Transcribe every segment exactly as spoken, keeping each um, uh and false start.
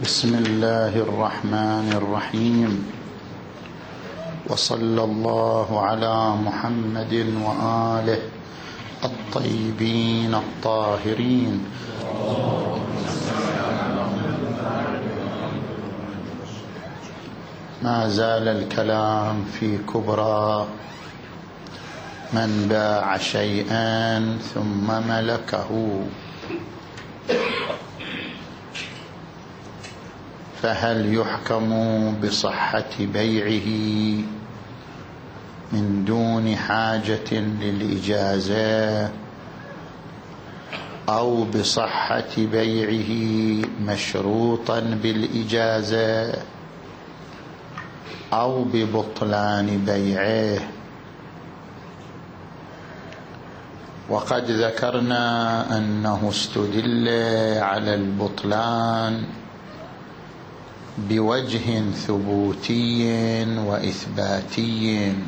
بسم الله الرحمن الرحيم، وصلى الله على محمد وآله الطيبين الطاهرين. ما زال الكلام في كبرى من باع شيئا ثم ملكه، فهل يحكم بصحة بيعه من دون حاجة للإجازة، أو بصحة بيعه مشروطا بالإجازة، أو ببطلان بيعه؟ وقد ذكرنا أنه استدل على البطلان بوجه ثبوتي وإثباتي،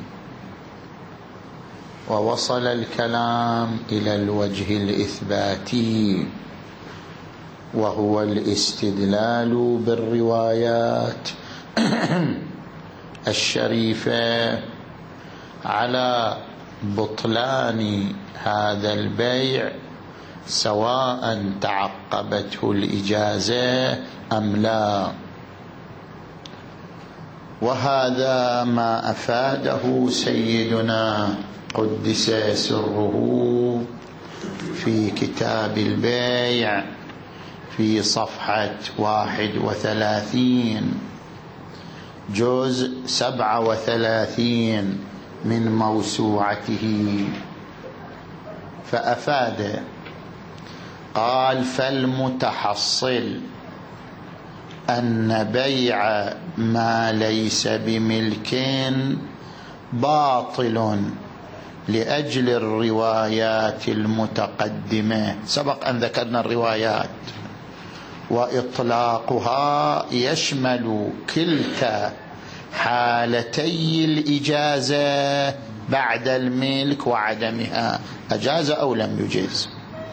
ووصل الكلام إلى الوجه الإثباتي، وهو الاستدلال بالروايات الشريفة على بطلان هذا البيع سواء تعقبته الإجازة أم لا. وهذا ما أفاده سيدنا قدس سره في كتاب البيع في صفحة واحد وثلاثين جزء سبعة وثلاثين من موسوعته، فأفاد قال: فالمتحصل أن بيع ما ليس بملك باطل لأجل الروايات المتقدمة. سبق أن ذكرنا الروايات، وإطلاقها يشمل كلتا حالتي الإجازة بعد الملك وعدمها، أجاز أو لم يجز.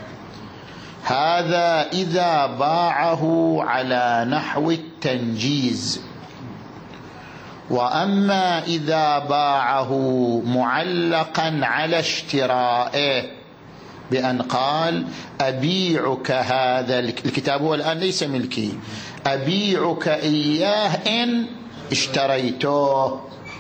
هذا إذا باعه على نحو التنجيز، وأما إذا باعه معلقا على اشترائه بأن قال: أبيعك هذا الكتاب، هو الآن ليس ملكي، أبيعك إياه إن اشتريته،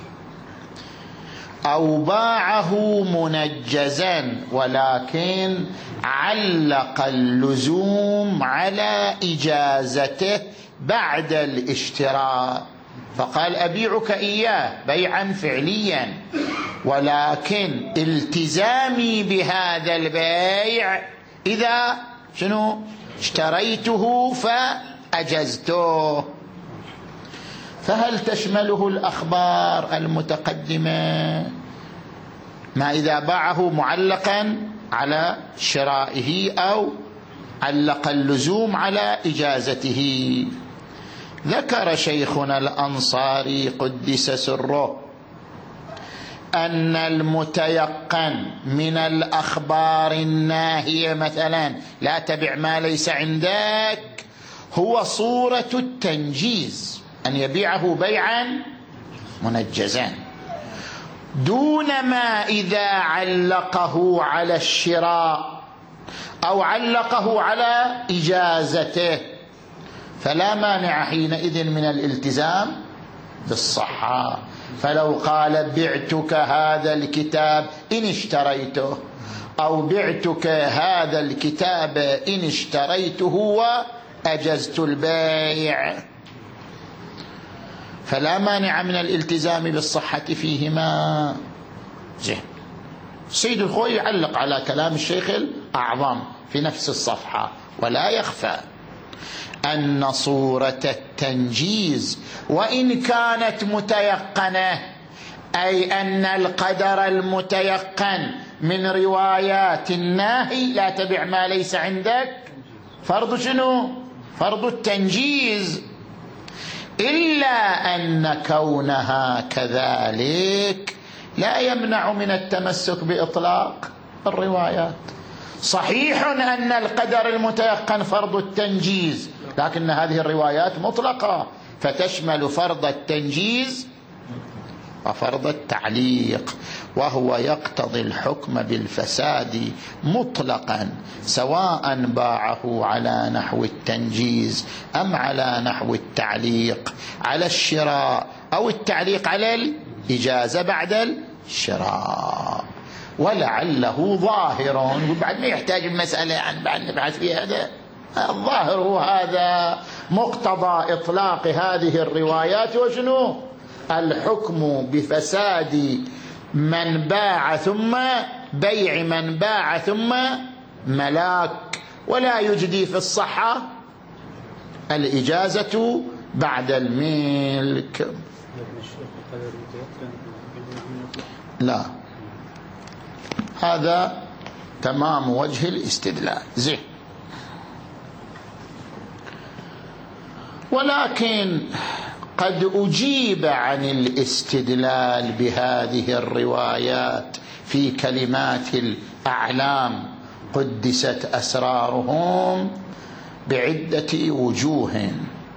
أو باعه منجزا ولكن علق اللزوم على إجازته بعد الاشتراء، فقال: أبيعك إياه بيعا فعليا، ولكن التزامي بهذا البيع إذا شنو اشتريته فأجزته. فهل تشمله الأخبار المتقدمة ما إذا باعه معلقا على شرائه أو علق اللزوم على إجازته؟ ذكر شيخنا الأنصاري قدس سره أن المتيقن من الأخبار الناهية مثلا لا تبع ما ليس عندك هو صورة التنجيز، أن يبيعه بيعا منجزا، دون ما إذا علقه على الشراء أو علقه على إجازته، فلا مانع حينئذ من الالتزام بالصحة. فلو قال: بعتك هذا الكتاب إن اشتريته، أو بعتك هذا الكتاب إن اشتريته وأجزت البيع، فلا مانع من الالتزام بالصحة فيهما. زين. سيد الخوي يعلق على كلام الشيخ الأعظم في نفس الصفحة: ولا يخفى أن صورة التنجيز وإن كانت متيقنة، أي أن القدر المتيقن من روايات الناهي لا تبع ما ليس عندك فرض شنو؟ فرض التنجيز، إلا أن كونها كذلك لا يمنع من التمسك بإطلاق الروايات. صحيح أن القدر المتيقن فرض التنجيز، لكن هذه الروايات مطلقة فتشمل فرض التنجيز وفرض التعليق، وهو يقتضي الحكم بالفساد مطلقا سواء باعه على نحو التنجيز أم على نحو التعليق على الشراء أو التعليق على الإجازة بعد الشراء. ولعله ظاهر، وبعد ما يحتاج المسألة عن بعد نبحث في هذا، الظاهر هو هذا مقتضى إطلاق هذه الروايات، وشنو؟ الحكم بفساد من باع ثم بيع من باع ثم ملاك، ولا يجدي في الصحة الإجازة بعد الملك. لا، هذا تمام وجه الاستدلال. زين، ولكن قد أجيب عن الاستدلال بهذه الروايات في كلمات الأعلام قدست أسرارهم بعدة وجوه.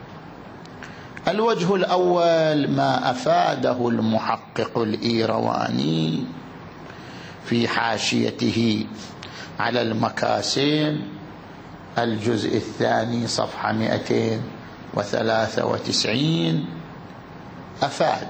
الوجه الأول ما أفاده المحقق الإيرواني في حاشيته على المكاسب الجزء الثاني صفحة مئتين وثلاثة وتسعين. أفاد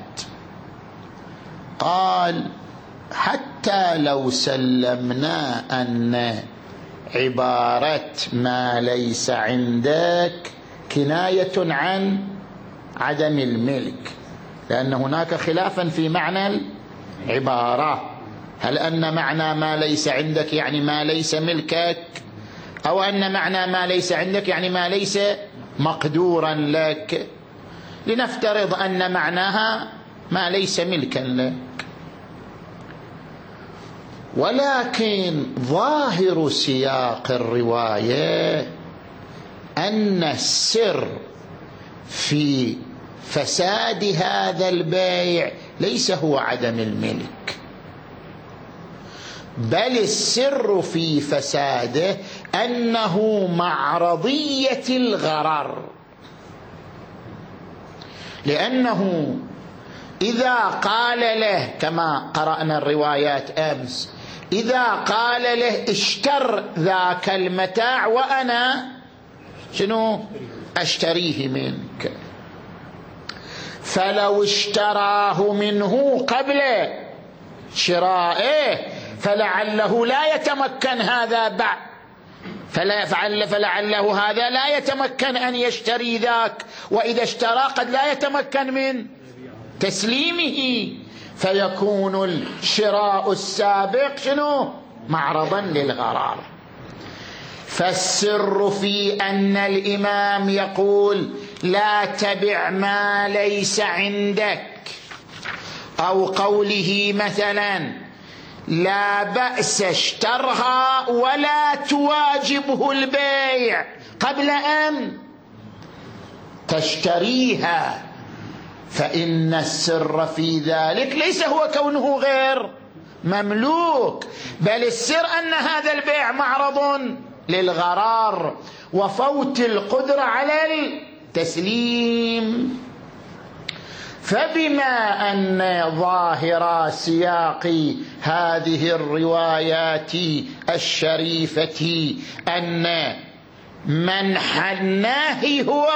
قال: حتى لو سلمنا أن عبارة ما ليس عندك كناية عن عدم الملك، لأن هناك خلافا في معنى العبارة، هل أن معنى ما ليس عندك يعني ما ليس ملكك، أو أن معنى ما ليس عندك يعني ما ليس مقدورا لك؟ لنفترض أن معناها ما ليس ملكا لك، ولكن ظاهر سياق الرواية أن السر في فساد هذا البيع ليس هو عدم الملك، بل السر في فساده أنه معرضية الغرر. لأنه إذا قال له كما قرأنا الروايات أمس، إذا قال له اشتر ذاك المتاع وأنا شنو أشتريه منك، فلو اشتراه منه قبل شرائه فلعله لا يتمكن هذا بعد، فلا فعل فلعله هذا لا يتمكن أن يشتري ذاك، وإذا اشترى قد لا يتمكن من تسليمه، فيكون الشراء السابق شنو؟ معرضا للغرار. فالسر في أن الإمام يقول لا تبع ما ليس عندك، أو قوله مثلا لا بأس اشترها ولا تواجبه البيع قبل أن تشتريها، فإن السر في ذلك ليس هو كونه غير مملوك، بل السر أن هذا البيع معرض للغرار وفوت القدرة على التسليم. فبما أن ظاهر سياق هذه الروايات الشريفة أن منح الناهي هو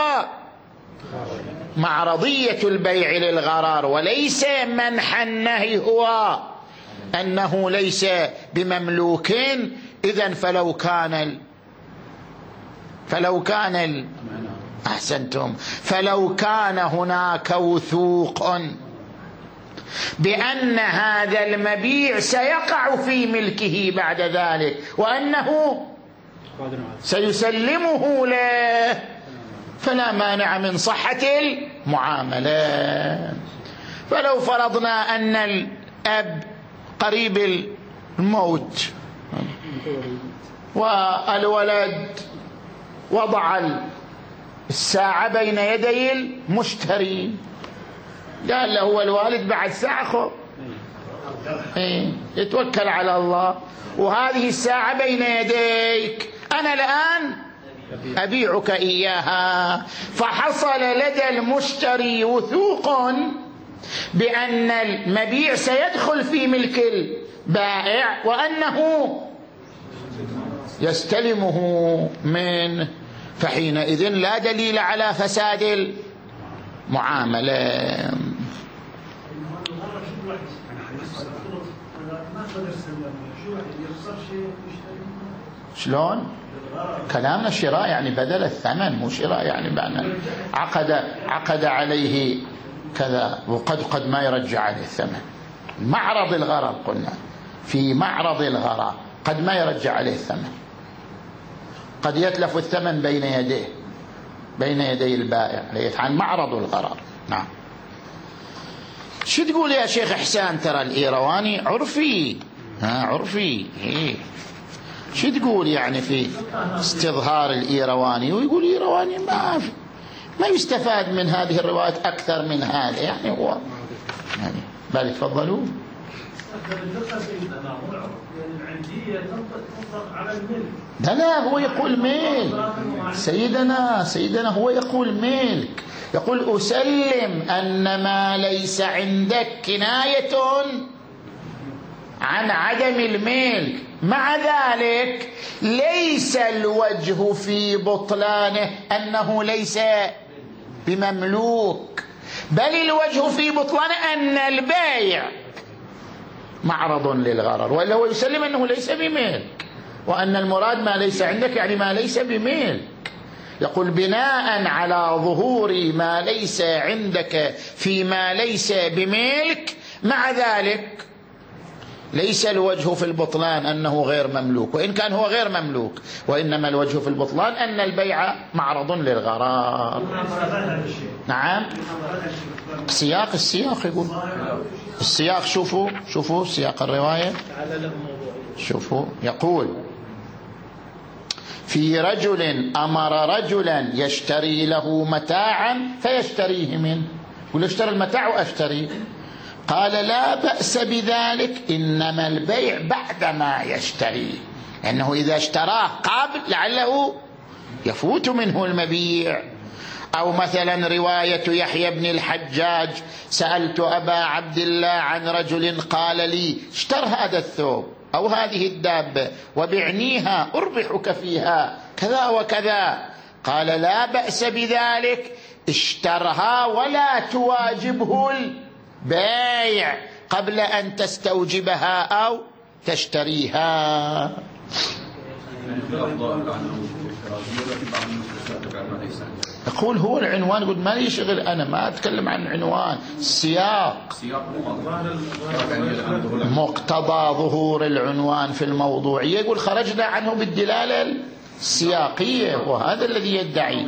معرضية البيع للغرار، وليس منح النهي هو أنه ليس بمملوك، إذن فلو كان ال... فلو كان ال... أحسنتم فلو كان هناك وثوق بأن هذا المبيع سيقع في ملكه بعد ذلك وأنه سيسلمه له، فلا مانع من صحة المعاملة. فلو فرضنا أن الأب قريب الموت والولد وضع الساعة بين يدي المشتري، قال له الوالد بعد ساعة خذ، إيه يتوكل على الله، وهذه الساعة بين يديك، أنا الآن أبيعك إياها، فحصل لدى المشتري وثوق بأن المبيع سيدخل في ملك البائع وأنه يستلمه منه، فحينئذ لا دليل على فساد المعاملة. شلون؟ كلامنا شراء يعني بدل الثمن، مو شراء يعني بأن عقد عقد عليه كذا وقد قد ما يرجع عليه الثمن. معرض الغرر قلنا، في معرض الغرر قد ما يرجع عليه الثمن، قد يتلف الثمن بين يديه بين يدي البائع، عن معرض الغرر. نعم. شو تقول يا شيخ إحسان؟ ترى الإيرواني عرفي، ها عرفي. إيه شو تقول يعني في استظهار الإيرواني؟ ويقول إيرواني ما في ما يستفاد من هذه الروايات أكثر من هذا، يعني هو يعني بل تفضلوا. لا لا هو يقول ملك سيدنا سيدنا هو يقول ملك، يقول أسلم أن ما ليس عندك كناية عن عدم الملك، مع ذلك ليس الوجه في بطلانه أنه ليس بمملوك، بل الوجه في بطلانه أن البائع معرض للغرر، وإلا هو يسلم أنه ليس بملك، وأن المراد ما ليس عندك يعني ما ليس بملك. يقول بناء على ظهور ما ليس عندك فيما ليس بملك، مع ذلك ليس الوجه في البطلان أنه غير مملوك، وإن كان هو غير مملوك، وإنما الوجه في البطلان أن البيع معرض للغرار. نعم. سياق السياق يقول السياق، شوفوا شوفوا سياق الرواية، شوفوا يقول في رجل أمر رجلا يشتري له متاعا فيشتريه منه، يقول اشتري المتاع وأشتريه، قال لا بأس بذلك، إنما البيع بعدما يشتريه، لأنه إذا اشتراه قبل لعله يفوت منه المبيع. أو مثلا رواية يحيى بن الحجاج سألت أبا عبد الله عن رجل قال لي اشتر هذا الثوب أو هذه الدابة وبعنيها أربحك فيها كذا وكذا، قال لا بأس بذلك، اشترها ولا تواجبه البيع قبل أن تستوجبها أو تشتريها. يقول هو العنوان، يقول ما لي شغل، أنا ما أتكلم عن عنوان، السياق مقتضى ظهور العنوان في الموضوعية، يقول خرجنا عنه بالدلالة السياقية، وهذا الذي يدعي.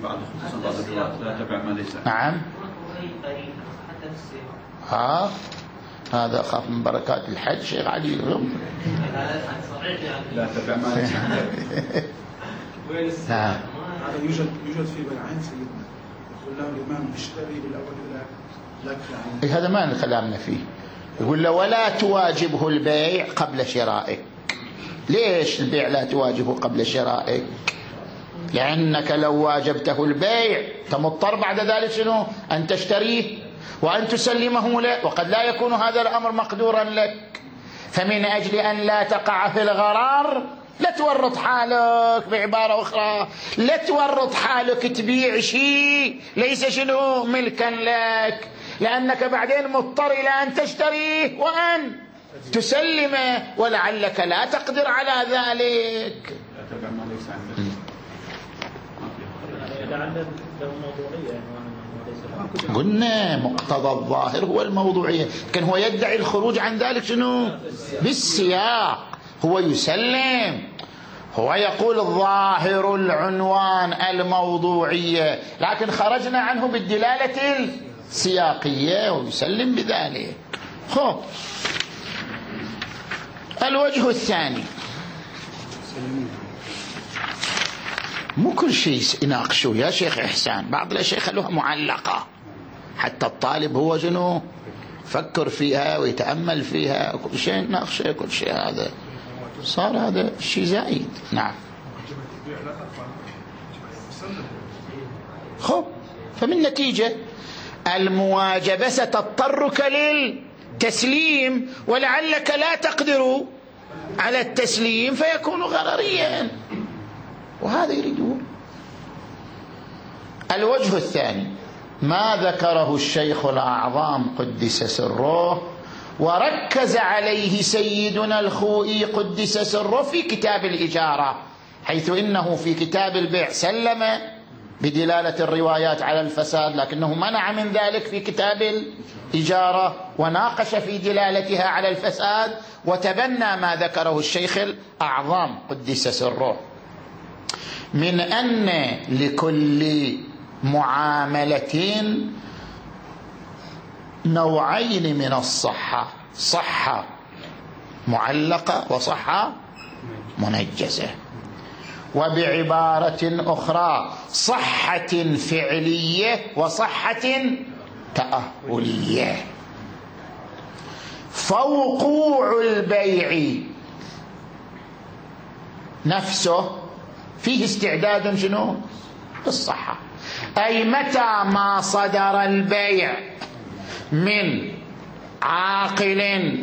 نعم. ها هذا أخاف من بركات الحج شيخ علي. لا تبع ما ليس عندك. نعم. هذا يوجد يوجد في بيعين سيدنا، يقول له الإمام اشتري بالأول لك عن. هذا ما كلامنا فيه، يقول له ولا تواجبه البيع قبل شرائك. ليش البيع لا تواجبه قبل شرائك؟ لأنك لو واجبته البيع تمضطر بعد ذلك شنو؟ أن تشتريه وأن تسلمه له، وقد لا يكون هذا الأمر مقدورا لك، فمن أجل أن لا تقع في الغرار لا تورط حالك، بعبارة أخرى لا تورط حالك تبيع شيء ليس شنو ملكا لك، لأنك بعدين مضطر إلى أن تشتريه وأن تسلمه، ولعلك لا تقدر على ذلك. قلنا مقتضى الظاهر هو الموضوعية، كان هو يدعي الخروج عن ذلك شنو بالسياق، هو يسلم، هو يقول الظاهر العنوان الموضوعية، لكن خرجنا عنه بالدلالة السياقية ويسلم بذلك. خب الوجه الثاني، مو كل شيء يناقشوه يا شيخ إحسان، بعض الأشياء خلوها معلقة حتى الطالب هو شنو فكر فيها ويتأمل فيها، كل شيء ناقشه، كل شيء هذا صار هذا شيء زايد. نعم. خب فمن نتيجة المواجبة ستضطرك للتسليم، ولعلك لا تقدر على التسليم فيكون غرريا، وهذا يريدون. الوجه الثاني ما ذكره الشيخ الأعظم قدس سره وركز عليه سيدنا الخوئي قدس سره في كتاب الإجارة، حيث إنه في كتاب البيع سلم بدلالة الروايات على الفساد، لكنه منع من ذلك في كتاب الإجارة وناقش في دلالتها على الفساد، وتبنى ما ذكره الشيخ الأعظم قدس سره من أن لكل معاملة نوعين من الصحة: صحة معلقة وصحة منجزة. وبعبارة أخرى صحة فعلية وصحة تأهلية. فوقوع البيع نفسه فيه استعداد شنو؟ الصحة، أي متى ما صدر البيع من عاقل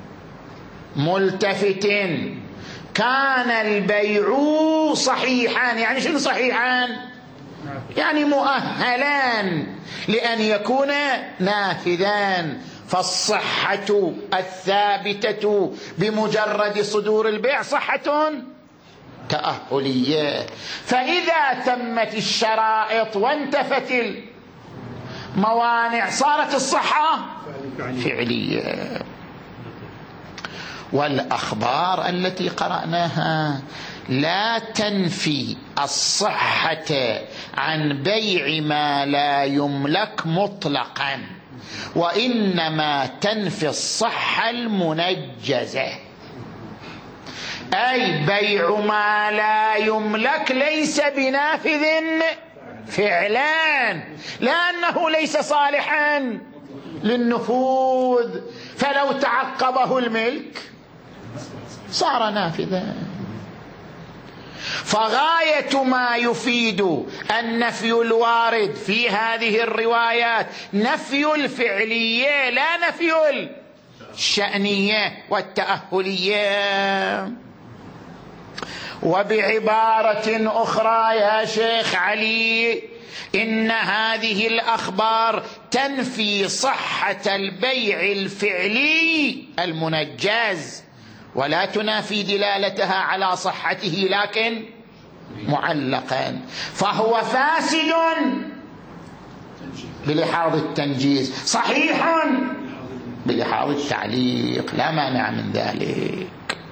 ملتفت كان البيع صحيحا. يعني شنو صحيحا؟ يعني مؤهلان لأن يكون نافذان. فالصحة الثابتة بمجرد صدور البيع صحة تأهلية. فإذا تمت الشرائط وانتفت الموانع صارت الصحة فعلية. والأخبار التي قرأناها لا تنفي الصحة عن بيع ما لا يملك مطلقا، وإنما تنفي الصحة المنجزة، أي بيع ما لا يملك ليس بنافذ فعلا، لأنه ليس صالحا للنفوذ، فلو تعقبه الملك صار نافذا. فغاية ما يفيد النفي الوارد في هذه الروايات نفي الفعلية لا نفي الشأنية والتأهلية. وبعبارة أخرى يا شيخ علي، إن هذه الأخبار تنفي صحة البيع الفعلي المنجز ولا تنافي دلالتها على صحته، لكن معلقا، فهو فاسد بلحاظ التنجيز، صحيح بلحاظ التعليق، لا مانع من ذلك.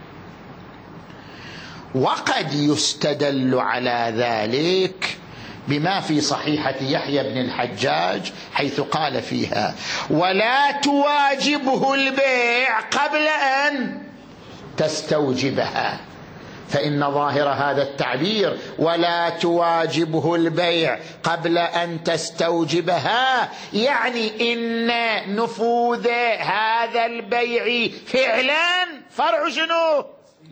وقد يستدل على ذلك بما في صحيحة يحيى بن الحجاج حيث قال فيها: ولا تواجبه البيع قبل أن تستوجبها. فإن ظاهر هذا التعبير ولا تواجبه البيع قبل أن تستوجبها يعني إن نفوذ هذا البيع فعلا فرع شنو؟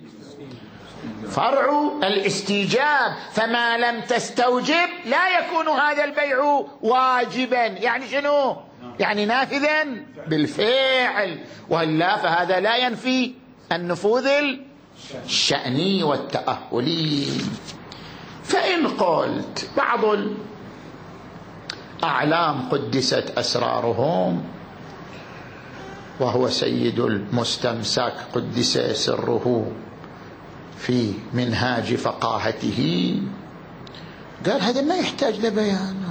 فرع الاستيجاب، فما لم تستوجب لا يكون هذا البيع واجبا. يعني شنو؟ يعني نافذا بالفعل، وإلا فهذا لا ينفي النفوذ الشأني والتأهلي. فإن قلت بعض الأعلام قدست أسرارهم وهو سيد المستمسك قدس سره في منهاج فقاهته قال هذا ما يحتاج لبيان،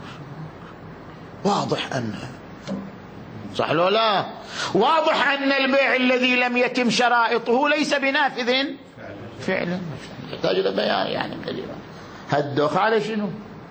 واضح أنه صح لو لا؟ واضح أن البيع الذي لم يتم شرائطه ليس بنافذ فعلا، يحتاج لبيان. يعني هالدخ على شنو؟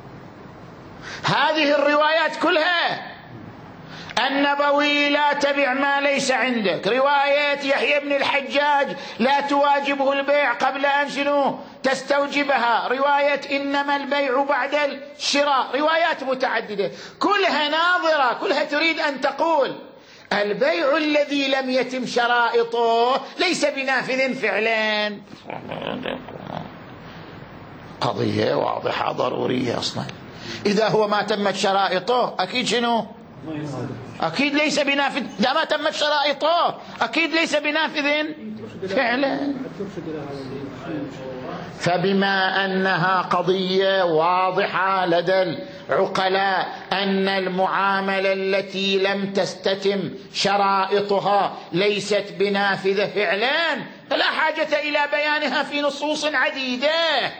هذه الروايات كلها النبوي لا تبع ما ليس عندك، رواية يحيى بن الحجاج لا تواجبه البيع قبل أن شنو تستوجبها، رواية إنما البيع بعد الشراء، روايات متعددة كلها ناظرة، كلها تريد أن تقول البيع الذي لم يتم شرائطه ليس بنافذ فعلا. قضية واضحة ضرورية أصلا. إذا هو ما تمت شرائطه أكيد شنو؟ أكيد ليس بنافذ. إذا ما تمت شرائطه أكيد ليس بنافذ فعلا. فبما أنها قضية واضحة لدى العقلاء أن المعاملة التي لم تستتم شرائطها ليست بنافذة فعلا، فلا حاجة إلى بيانها في نصوص عديدة.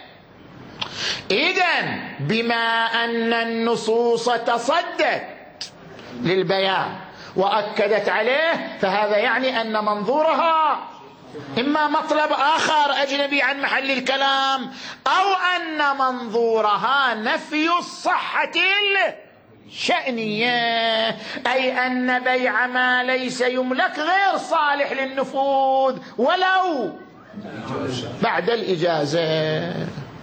إذن بما أن النصوص تصدت للبيان وأكدت عليه، فهذا يعني أن منظورها إما مطلب آخر أجنبي عن محل الكلام، أو أن منظورها نفي الصحة الشأنية، أي أن بيع ما ليس يملك غير صالح للنفوذ ولو بعد الإجازة.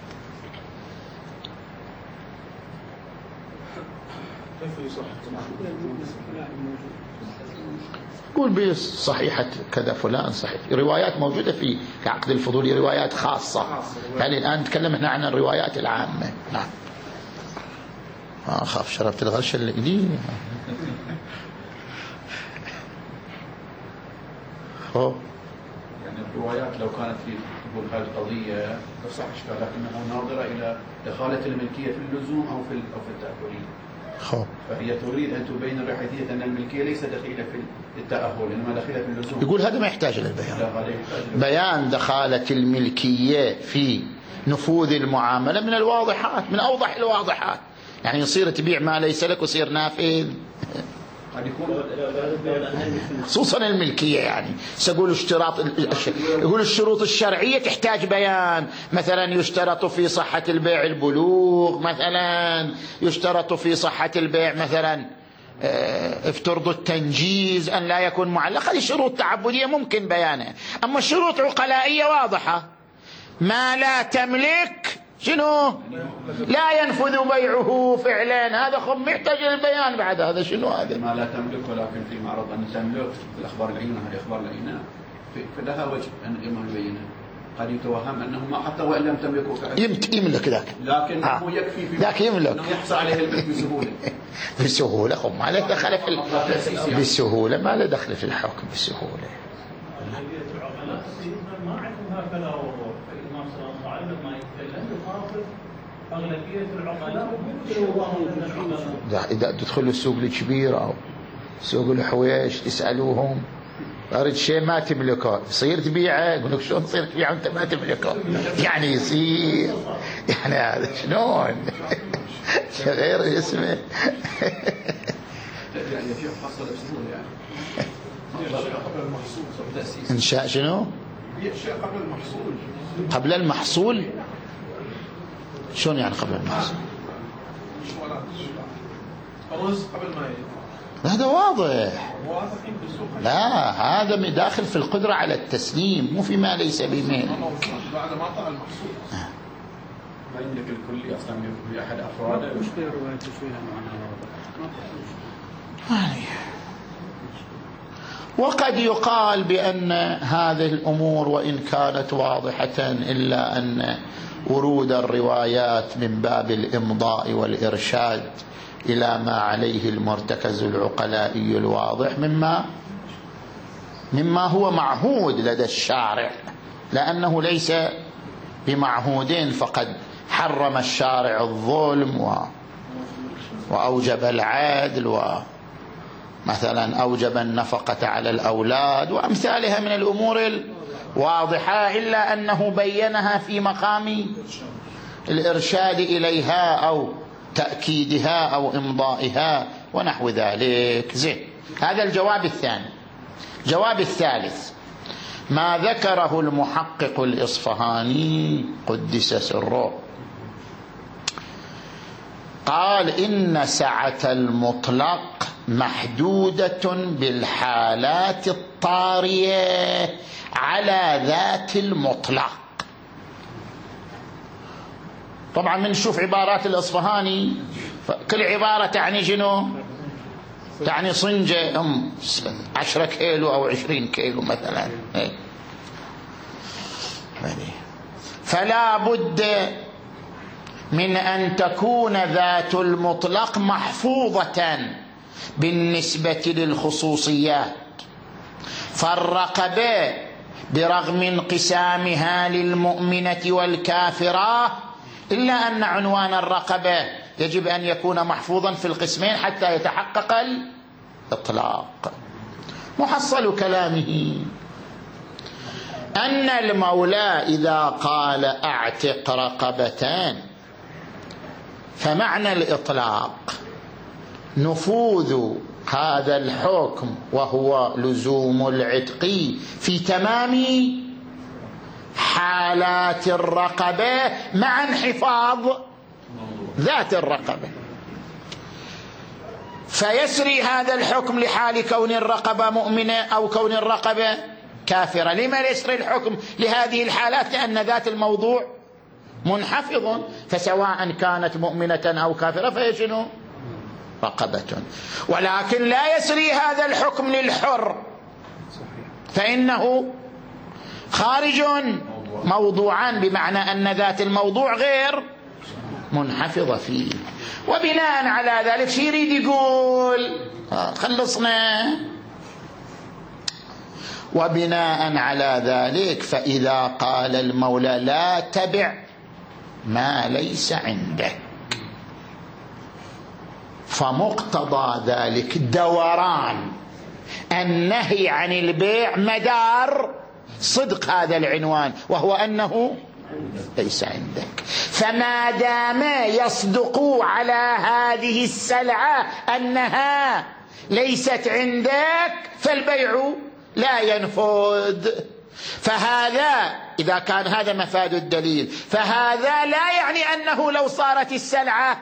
قول بس صحيحة كذا فلان صحيح. روايات موجودة في عقد الفضولي، روايات خاصة، يعني الآن نتكلم احنا عن الروايات العامة. نعم. ما أخاف شربت الغرشة اللي إلي. يعني الروايات لو كانت في تقول هذه القضية تصح إشكال، لكنها ناظرة إلى دخالة الملكية في اللزوم أو في أو في التأهلية. خو. فهي تريد أن تبين الرحيثية أن الملكية ليست دخيلة في التأهل، إنما دخيلة في اللزوم. يقول هذا ما يحتاج للبيان. بيان دخالة الملكية في نفوذ المعاملة من الواضحات، من أوضح الواضحات. يعني يصير تبيع ما ليس لك ويصير نافذ، خصوصا الملكية. يعني سأقول اشتراط، يقول الشروط الشرعية تحتاج بيان. مثلا يشترط في صحة البيع البلوغ، مثلا يشترط في صحة البيع مثلا افترضوا التنجيز أن لا يكون معلق. هذه شروط تعبدية ممكن بيانها. أما الشروط عقلائية واضحة، ما لا تملك شنو لا ينفذ بيعه فعلا، هذا خم يحتاج للبيان بعد. هذا شنو هذا؟ ما لا تملك ولكن في معرض أن تملك في الأخبار العينة. هذه أخبار العينة فلها وجه أن الإمام يبينها. قد يتوهم أنه ما حتى وإن لم تملكه فعلا يملك ذاك، لكن آه. هو يكفي في ذاك يملك أنه يحصل عليه الملك بسهولة. بسهولة خم ما له دخل في ال... بسهولة ما له دخل في الحكم بسهولة. أغلبية العقلاء إذا تدخل السوق الكبير أو سوق الحويش تسألوهم أريد شيء ما تملكه، يصير تبيعه؟ يقول لك شلون تصير تبيعه وأنت ما تملكه؟ يعني يصير يعني هذا شلون؟ غير اسمه. يعني في حصل بسهولة يعني قبل المحصول. إنشاء شنو؟ قبل المحصول. قبل المحصول؟ شلون يعني قبل المحصول؟ الرز قبل ما يجي. هذا واضح. لا هذا داخل في القدرة على التسليم، مو فيما ليس بملك. بعد ما طلع المحصول ما يملك الكلي أصلا بأحد أفراده. مش في رواية فيها معنى واضح. وقد يقال بأن هذه الأمور وإن كانت واضحة إلا أن ورود الروايات من باب الإمضاء والإرشاد إلى ما عليه المرتكز العقلائي الواضح مما مما هو معهود لدى الشارع، لأنه ليس بمعهودين. فقد حرم الشارع الظلم و وأوجب العدل، ومثلا أوجب النفقة على الأولاد وأمثالها من الأمور الواضحة، إلا أنه بينها في مقام الإرشاد إليها أو تأكيدها أو إمضائها ونحو ذلك. زين، هذا الجواب الثاني. الجواب الثالث ما ذكره المحقق الإصفهاني قدس سره، قال إن سعة المطلق محدودة بالحالات الطارية على ذات المطلق. طبعا من نشوف عبارات الإصفهاني كل عبارة تعني شنو؟ تعني صنجة أم عشرة كيلو أو عشرين كيلو مثلا. فلا بد من أن تكون ذات المطلق محفوظة بالنسبة للخصوصيات، فالرقبة برغم انقسامها للمؤمنة والكافرة إلا أن عنوان الرقبة يجب أن يكون محفوظا في القسمين حتى يتحقق الإطلاق. محصل كلامه أن المولى إذا قال أعتق رقبتان فمعنى الإطلاق نفوذ هذا الحكم وهو لزوم العتق في تمام حالات الرقبة مع انحفاظ ذات الرقبة، فيسري هذا الحكم لحال كون الرقبة مؤمنة أو كون الرقبة كافرة. لما يسري الحكم لهذه الحالات؟ لأن ذات الموضوع منحفظ، فسواء كانت مؤمنة أو كافرة فهي شنو؟ رقبة. ولكن لا يسري هذا الحكم للحر فإنه خارج موضوعا، بمعنى أن ذات الموضوع غير منحفظة فيه. وبناء على ذلك شو يريد يقول؟ خلصنا. وبناء على ذلك فإذا قال المولى لا تبع ما ليس عندك، فمقتضى ذلك دوران النهي عن البيع مدار صدق هذا العنوان، وهو أنه ليس عندك. فما دام يصدق على هذه السلعة أنها ليست عندك فالبيع لا ينفذ. فهذا إذا كان هذا مفاد الدليل، فهذا لا يعني أنه لو صارت السلعة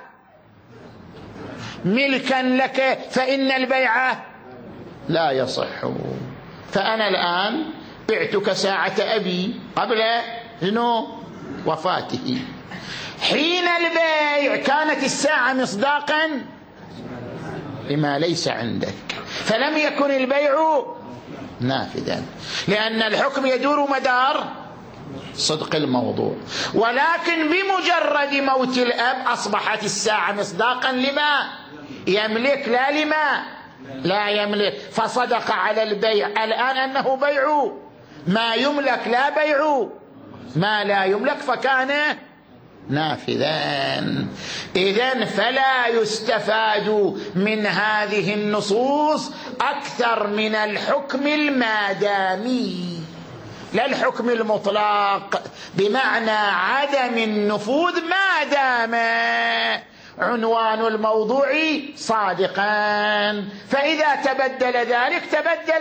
ملكا لك فإن البيع لا يصح. فأنا الآن بعتك ساعة أبي قبل إنه وفاته، حين البيع كانت الساعة مصداقا لما ليس عندك، فلم يكن البيع نافذا، لأن الحكم يدور مدار صدق الموضوع. ولكن بمجرد موت الأب أصبحت الساعة مصداقا لما يملك لا لما لا يملك، فصدق على البيع الآن أنه بيع ما يملك لا بيع ما لا يملك، فكان نافذا. إذن فلا يستفاد من هذه النصوص أكثر من الحكم المادامي لا الحكم المطلق، بمعنى عدم النفوذ ما دام عنوان الموضوع صادقا. فإذا تبدل ذلك تبدل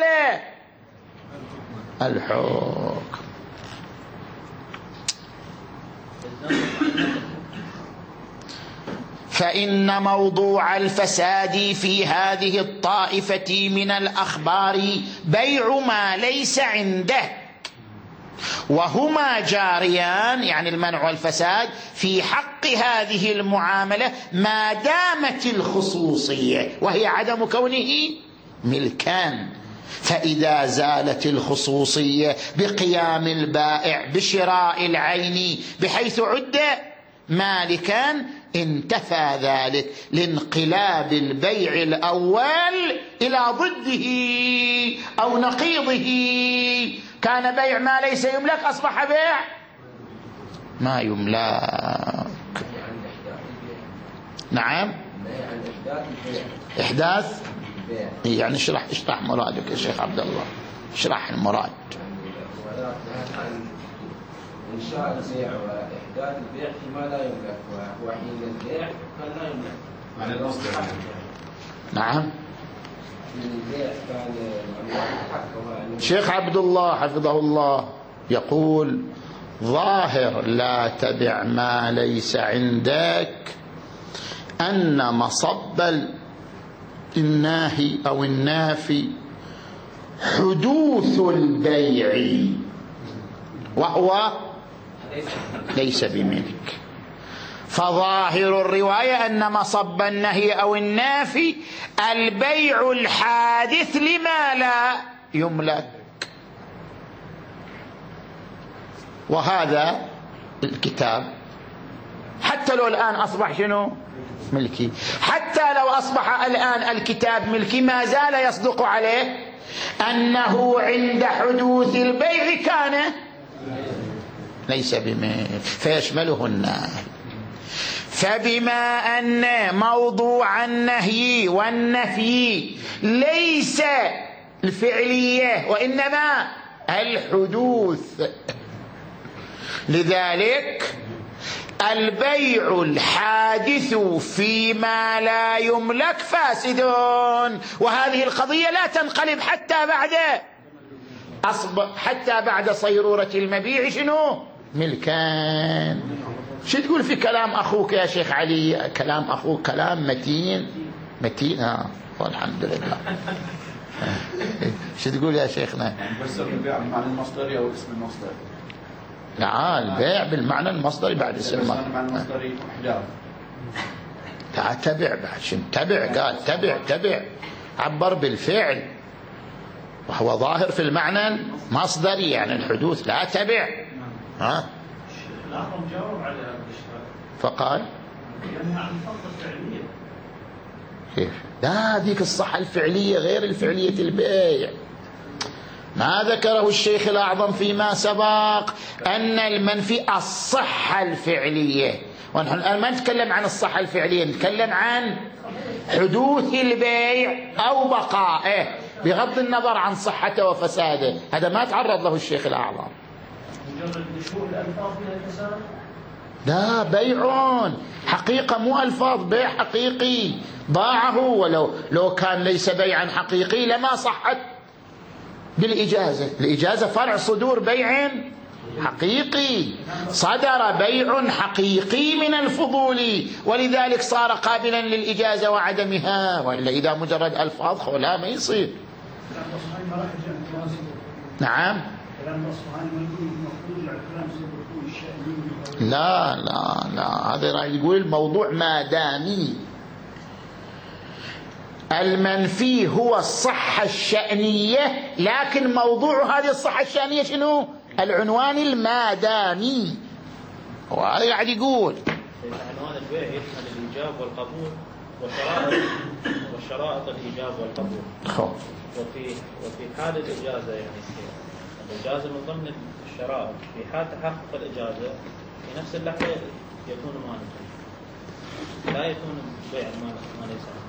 الحكم. فإن موضوع الفساد في هذه الطائفة من الأخبار بيع ما ليس عنده، وهما جاريان، يعني المنع والفساد في حق هذه المعاملة ما دامت الخصوصية وهي عدم كونه ملكان. فإذا زالت الخصوصية بقيام البائع بشراء العين بحيث عد مالكا انتفى ذلك لانقلاب البيع الأول إلى ضده أو نقيضه. كان بيع ما ليس يملك أصبح بيع ما يملك. نعم، إحداث يعني اشرح اشرح مرادك يا شيخ عبد الله، اشرح المراد. إنشاء البيع وإحداث البيع فيما لا يملك، وحين البيع كان لا يملك. عن الأصل. نعم. البيع كان شيخ عبد الله حفظه الله يقول ظاهر لا تبع ما ليس عندك أن مصب الناهي أو النافي حدوث البيع وهو ليس بملك. فظاهر الرواية أن مصب النهي أو النافي البيع الحادث لما لا يملك. وهذا الكتاب حتى لو الآن أصبح شنو؟ ملكي. حتى لو أصبح الآن الكتاب ملكي ما زال يصدق عليه أنه عند حدوث البيع كان ليس بملك، فيشمله النهي. فبما أن موضوع النهي والنفي ليس الفعلية وإنما الحدوث، لذلك البيع الحادث فيما لا يملك فاسد، وهذه القضية لا تنقلب حتى بعد أصبح حتى بعد صيرورة المبيع شنو؟ ملكان. شو تقول في كلام أخوك يا شيخ علي؟ كلام أخوك كلام متين متين. ها والحمد لله. شو تقول يا شيخنا؟ بس البيع بالمعنى المصدري أو اسم المصدر؟ لا، البيع بالمعنى المصدري بعد اسم المعنى المصدري إحداث. لا تبع بعد شن تبع، قال تبع تبع عبر بالفعل وهو ظاهر في المعنى المصدري يعني الحدوث، لا تبع. ها الأعظم جاوب على الإشكال فقال يعني عن الفرق الفعلية. كيف؟ لا، ذيك الصحة الفعلية غير الفعلية البيع. ما ذكره الشيخ الأعظم فيما سبق أن المنفي الصحة الفعلية، ونحن الآن ما نتكلم عن الصحة الفعلية، نتكلم عن حدوث البيع أو بقائه بغض النظر عن صحته وفساده. هذا ما تعرض له الشيخ الأعظم. مجرد نشوء الألفاظ فيها فساد؟ لا، بيع حقيقة مو ألفاظ، بيع حقيقي باعه، ولو لو كان ليس بيعا حقيقي لما صحت بالإجازة. الإجازة فرع صدور بيع حقيقي، صدر بيع حقيقي من الفضول ولذلك صار قابلا للإجازة وعدمها، وإلا إذا مجرد ألفاظ خولا ما يصير. نعم. لا لا لا، هذا راح يقول الموضوع ما دامي. المنفي هو الصحة الشأنية، لكن موضوع هذه الصحة الشأنية شنو؟ العنوان المادامي. وهذا قاعد يقول عنوان البيع يشمل الإيجاب والقبول وشرائط وشرائط الإيجاب والقبول. خوف. وفي وفي حال الإجازة يعني الإجازة من ضمن الشرائط، في حال تحقق الإجازة في نفس اللحظة يكون مالكا، لا يكون بيع ما ليس عنده.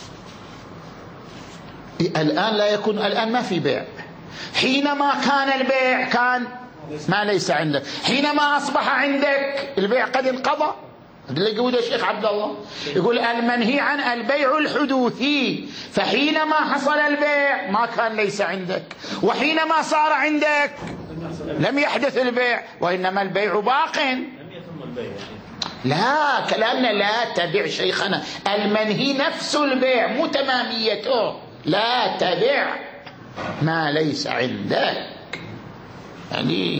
الآن لا يكون، الآن ما في بيع. حينما كان البيع كان ما ليس عندك، حينما أصبح عندك البيع قد انقضى. اللي يقوله الشيخ عبد الله يقول المنهي عن البيع الحدوثي، فحينما حصل البيع ما كان ليس عندك، وحينما صار عندك لم يحدث البيع، وإنما البيع باق. لم يتم البيع. لا، كلامنا لا تبع شيخنا، المنهي نفس البيع مو تماميته. لا تبع ما ليس عندك يعني.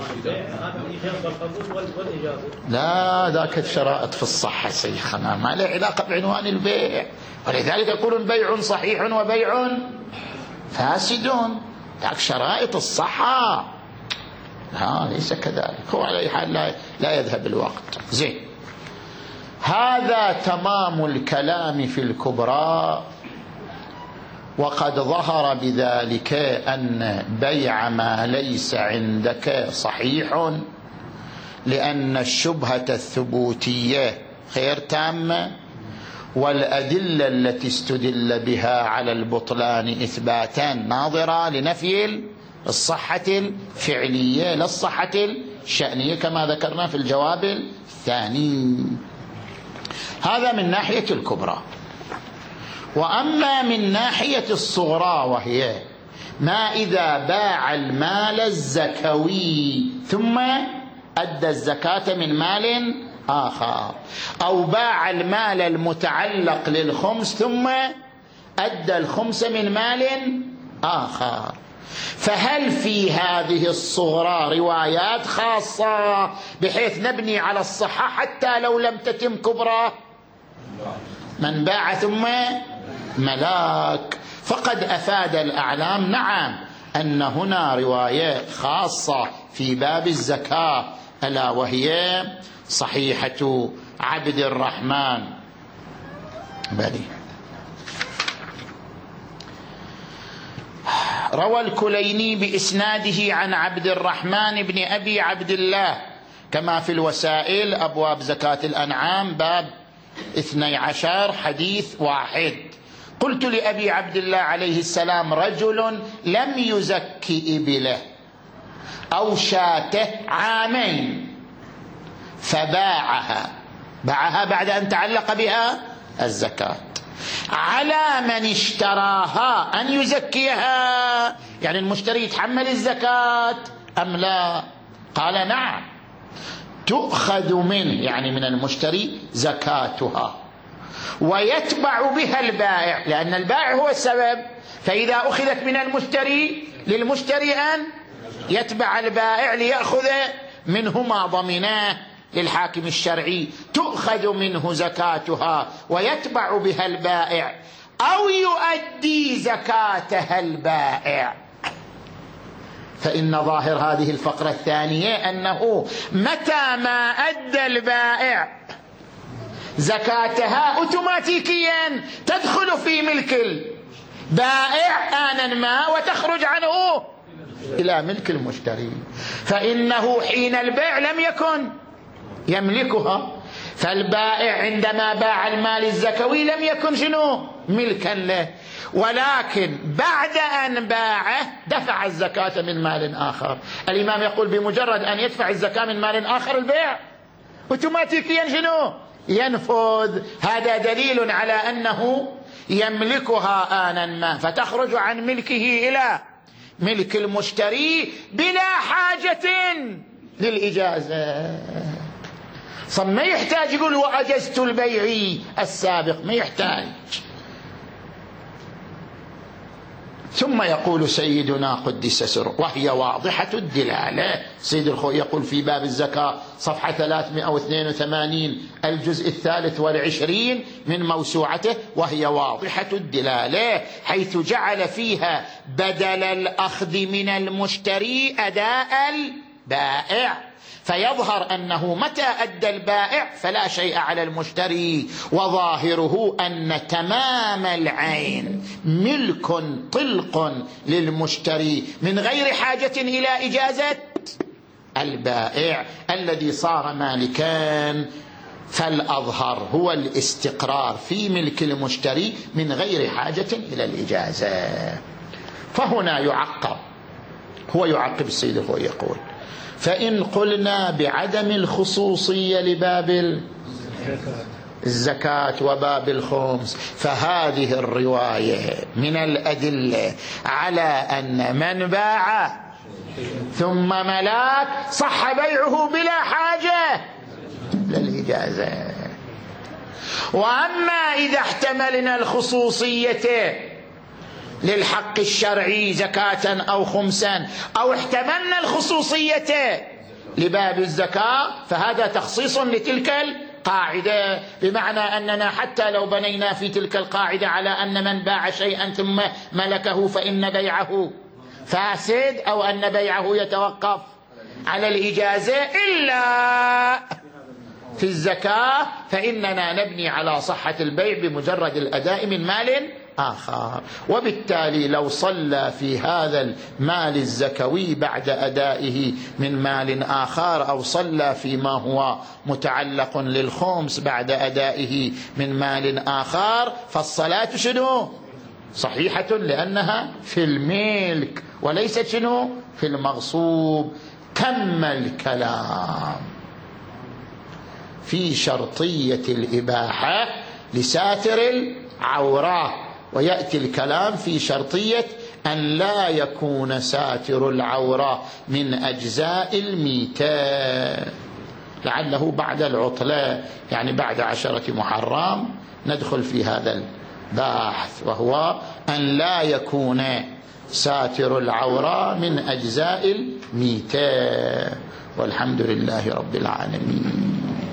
لا، ذاك الشرائط في الصحة شيخنا ما له علاقة بعنوان البيع، ولذلك يقولون بيع صحيح وبيع فاسد، ذاك شرائط الصحة. لا ليس كذلك. هو على أي حال لا, لا يذهب الوقت. زين، هذا تمام الكلام في الكبرى. وقد ظهر بذلك أن بيع ما ليس عندك صحيح، لأن الشبهة الثبوتية غير تامة، والأدلة التي استدل بها على البطلان إثباتا ناظرة لنفي الصحة الفعلية لا الصحة الشأنية كما ذكرنا في الجواب الثاني. هذا من ناحية الكبرى. وأما من ناحية الصغرى، وهي ما إذا باع المال الزكوي ثم أدى الزكاة من مال آخر، أو باع المال المتعلق للخمس ثم أدى الخمس من مال آخر، فهل في هذه الصغرى روايات خاصة بحيث نبني على الصحة حتى لو لم تتم كبرى؟ من باع ثم ملاك فقد أفاد الأعلام نعم أن هنا رواية خاصة في باب الزكاة، ألا وهي صحيحة عبد الرحمن بلي روى الكليني بإسناده عن عبد الرحمن بن أبي عبد الله كما في الوسائل أبواب زكاة الأنعام باب اثني عشر حديث واحد. قلت لأبي عبد الله عليه السلام: رجل لم يزك إبله أو شاته عامين فباعها، باعها بعد أن تعلق بها الزكاة، على من اشتراها أن يزكيها؟ يعني المشتري يتحمل الزكاة أم لا؟ قال: نعم، تؤخذ منه، يعني من المشتري، زكاتها، ويتبع بها البائع، لأن البائع هو السبب، فإذا أخذت من المشتري للمشتري أن يتبع البائع ليأخذ منهما ضمناه للحاكم الشرعي. تؤخذ منه زكاتها ويتبع بها البائع، أو يؤدي زكاتها البائع. فإن ظاهر هذه الفقرة الثانية أنه متى ما أدى البائع زكاتها أوتوماتيكيا تدخل في ملك البائع آنا ما وتخرج عنه إلى ملك المشتري، فإنه حين البيع لم يكن يملكها، فالبائع عندما باع المال الزكوي لم يكن شنو؟ ملكا له، ولكن بعد أن باعه دفع الزكاة من مال آخر. الإمام يقول بمجرد أن يدفع الزكاة من مال آخر البيع أوتوماتيكيا شنو؟ ينفذ. هذا دليل على أنه يملكها آنا ما، فتخرج عن ملكه إلى ملك المشتري بلا حاجة للإجازة. صم ما يحتاج يقول وأجزت البيع السابق، ما يحتاج. ثم يقول سيدنا قدس سره: وهي واضحة الدلالة. سيد الخوئي يقول في باب الزكاة صفحة ثلاثمائة واثنين وثمانين الجزء الثالث والعشرين من موسوعته: وهي واضحة الدلالة، حيث جعل فيها بدل الأخذ من المشتري أداء البائع، فيظهر أنه متى أدى البائع فلا شيء على المشتري، وظاهره أن تمام العين ملك طلق للمشتري من غير حاجة إلى إجازة البائع الذي صار مالكان. فالأظهر هو الاستقرار في ملك المشتري من غير حاجة إلى الإجازة. فهنا يعقب، هو يعقب السيد هو يقول: فإن قلنا بعدم الخصوصية لباب الزكاة وباب الخمس، فهذه الرواية من الأدلة على أن من باع ثم ملاك صح بيعه بلا حاجة للإجازة. وأما إذا احتملنا الخصوصية للحق الشرعي زكاة أو خمسا، أو احتملنا الخصوصية لباب الزكاة، فهذا تخصيص لتلك القاعدة، بمعنى أننا حتى لو بنينا في تلك القاعدة على أن من باع شيئا ثم ملكه فإن بيعه فاسد، أو أن بيعه يتوقف على الإجازة، إلا في الزكاة فإننا نبني على صحة البيع بمجرد الأداء من مال آخر. وبالتالي لو صلى في هذا المال الزكوي بعد أدائه من مال آخر، أو صلى فيما هو متعلق للخمس بعد أدائه من مال آخر، فالصلاة شنو؟ صحيحة، لأنها في الملك وليست شنو؟ في المغصوب. تم الكلام في شرطية الإباحة لساتر العورة، ويأتي الكلام في شرطية أن لا يكون ساتر العورة من أجزاء الميتة، لعله بعد العطلة، يعني بعد عشرة محرم ندخل في هذا البحث، وهو أن لا يكون ساتر العورة من أجزاء الميتة. والحمد لله رب العالمين.